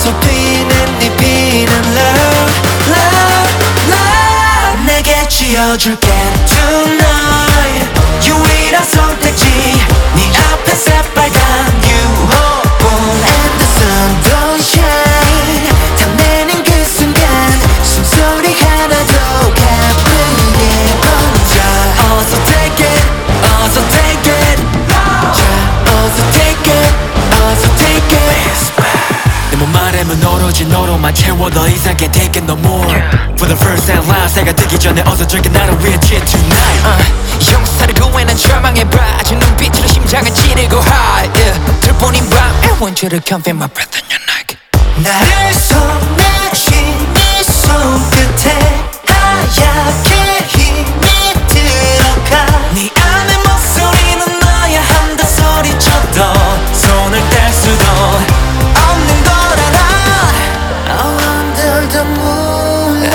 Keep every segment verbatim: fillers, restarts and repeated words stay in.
어서 뛰는 네 비는 love love love 내게 지어줄게 tonight 유일한 선택지 네 앞에 새빨간 유혹은 And the sun don't shine 탐내는 그 순간 숨소리 하나도 가쁘게 번져 어서 take it 어서 take it 자 어서 take it 어서 take it 내 몸 아래면 오로지 너로만 채워 더 이상 can't take it no more For the first and last 해가 뜨기 전에 어서 drink it 나를 위해 cheer tonight uh, 용사를 구해낸 절망에 빠진 눈빛으로 심장을 찌르고 high yeah. 들보닌 밤에 원초를 confine my breath in your neck 나를 손내쥔 네 손끝에 하얗게 힘이 들어가 네 안의 목소리는 너야 한다 소리쳐도 손을 뗄 수도 없는 걸 알아 Oh under the moonlight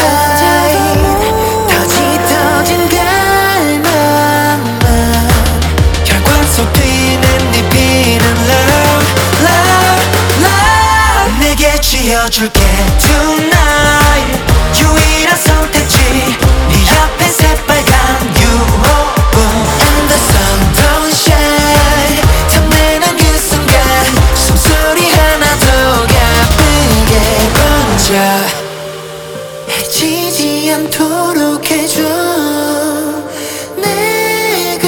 더 짙어진 갈망만 혈관 속 뛰는 네 비는 love love love 내게 지어줄게 tonight 유일한 선택지 네 앞에 새빨간 유혹은 And the sun don't shine 탐내는 그 순간 숨소리 하나도 가쁘게 번져 해지지 않도록 해줘 내가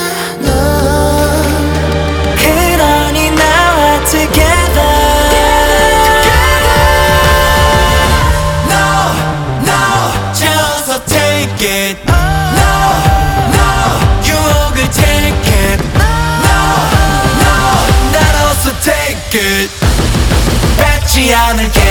너 그러니 나와 together No no just take it No no 유혹을 take it No no 날 어서 take it 뺏지 않을게